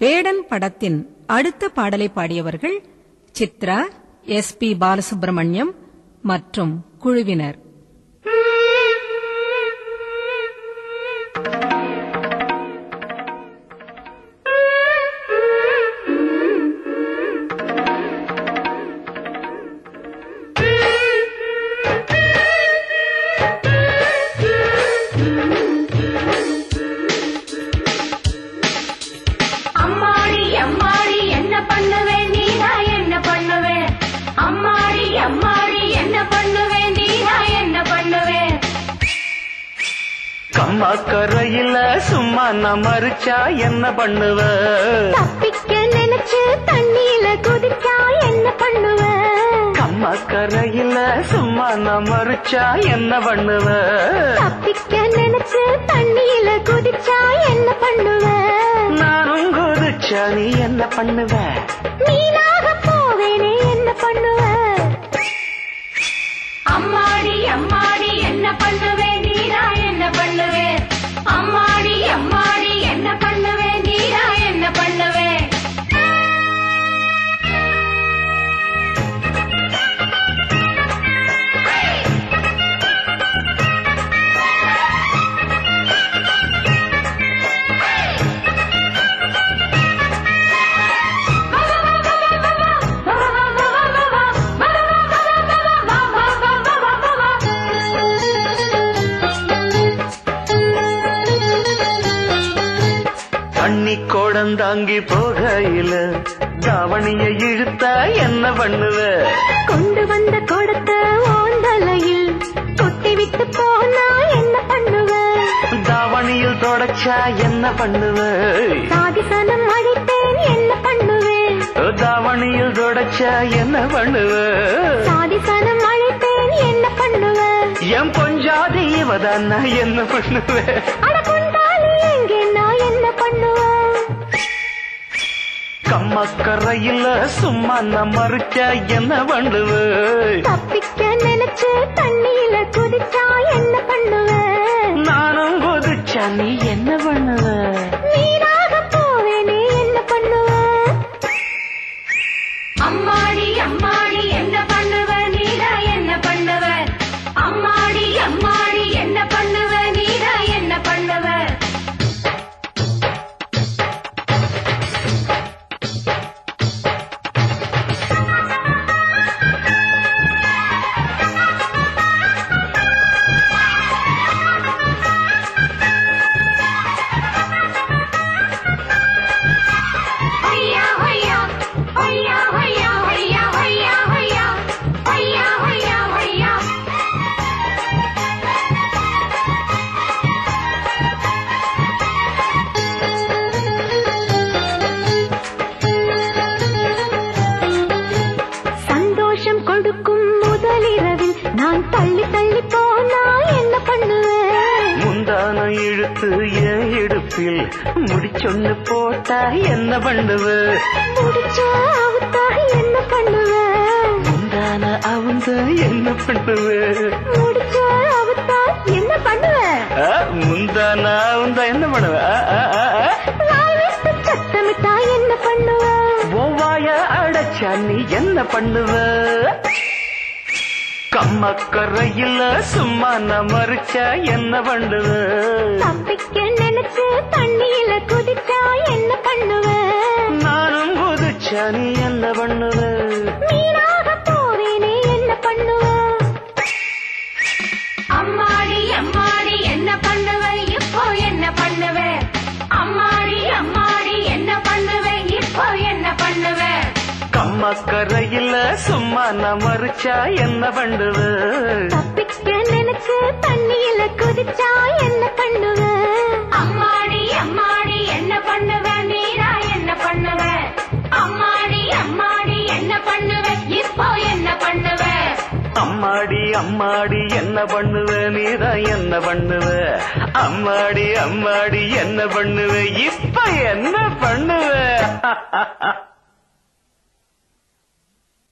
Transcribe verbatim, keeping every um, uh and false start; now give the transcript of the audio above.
வேடன் படத்தின் அடுத்த பாடலை பாடியவர்கள் சித்ரா, எஸ் பி பாலசுப்ரமணியம் மற்றும் குழுவினர். கரையில சும்மா நான் மறுச்சா என்ன பண்ணுவ? தப்பிக்க நினைச்சு தண்ணியில குதிச்சா என்ன பண்ணுவ? கம்மா கரையில சும்மா நான் மறுச்சா என்ன பண்ணுவ? தப்பிக்க நினைச்சு தண்ணியில குதிச்சா என்ன பண்ணுவ? நானும் குதிச்சா நீ என்ன பண்ணுவ? நீனாக போவேனே என்ன பண்ணுவ? அம்மாடி அம்மாடி என்ன பண்ணுவே? நீரா என்ன பண்ணுவே? அம்மாடி அம்மாடி என்ன பண்ணுவே? நீரா என்ன பண்ணுவே? தண்ணி கோடந்தாங்கி போகையில தாவணியை இழுத்தா என்ன பண்ணுவ? கொண்டு வந்த கொடுத்த ஓந்தலையில் கொட்டி விட்டு போனா என்ன பண்ணுவ? தாவணியில் தொடச்சா என்ன பண்ணுவ? சாதிசனம் அழித்தேன் என்ன பண்ணுவேன்? தாவணியில் தொடச்சா என்ன பண்ணுவ? சாதிசனம் அழித்தேன் என்ன பண்ணுவ? என் பொஞ்சாதி இவதான் நான் என்ன பண்ணுவேன்? அட கொண்டாலி எங்கே நான் என்ன பண்ணுவேன்? கம்மக்கரையில சும்மா நான் மறுச்சா என்ன பண்ணுவேன்? தப்பிக்க நினைச்சு தண்ணியில குதிச்சா என்ன பண்ணுவேன்? நானும் குதிச்சா நீ என்ன பண்ணுவ? நீராக போவேனே என்ன பண்ணுவேன்? அம்மாடி அம்மாடி என்ன பண்ணுவ? நீரா என்ன பண்ணுவ? அம்மாடி அம்மாடி என்ன பண்ணுவ? நீரா என்ன பண்ணுவ? நான் தள்ளி தள்ளி போனா என்ன பண்ணுவேன்? முந்தான இழுத்து என் இடுப்பில் முடிச்சொன்னு போட்டா என்ன பண்ணுவ? முடிச்சா அவுத்தா என்ன பண்ணுவேன்? முந்தான அவுந்த என்ன பண்ணுவ? முடிச்சா அவுத்தா என்ன பண்ணுவேன்? முந்தான அவுந்த என்ன பண்ணுவ? சத்தமிட்டா என்ன பண்ணுவேன்? ஓவாய அடைச்சா நீ என்ன பண்ணுவ? கம்மக்கரையில சும்மா நான் மறுச்சா என்ன பண்ணுவ? தப்பிக்க நினைச்சு தண்ணியில குதிச்சா என்ன பண்ணுவ? நானும் குதிச்சா நீ என்ன பண்ணுவ? நீராக போவேனே என்ன பண்ணுவ? அம்மாடி அம்மாடி என்ன பண்ணுவ? இப்போ என்ன பண்ணுவ? அம்மாடி அம்மாடி என்ன பண்ணுவ? இப்போ என்ன பண்ணுவ? கம்மக்கரையில சும்மா நான் மறுச்சா என்ன பண்ணுவ? தப்பிக்க நினைச்சு தண்ணியில குதிச்சா என்ன பண்ணுவ? அம்மாடி அம்மாடி என்ன பண்ணுவ? நீரா என்ன பண்ணுவ? அம்மாடி அம்மாடி என்ன பண்ணுவ? இப்போ என்ன பண்ணுவ? அம்மாடி அம்மாடி என்ன பண்ணுவ? நீரா என்ன பண்ணுவ? அம்மாடி அம்மாடி என்ன பண்ணுவ? இப்ப என்ன பண்ணுவ?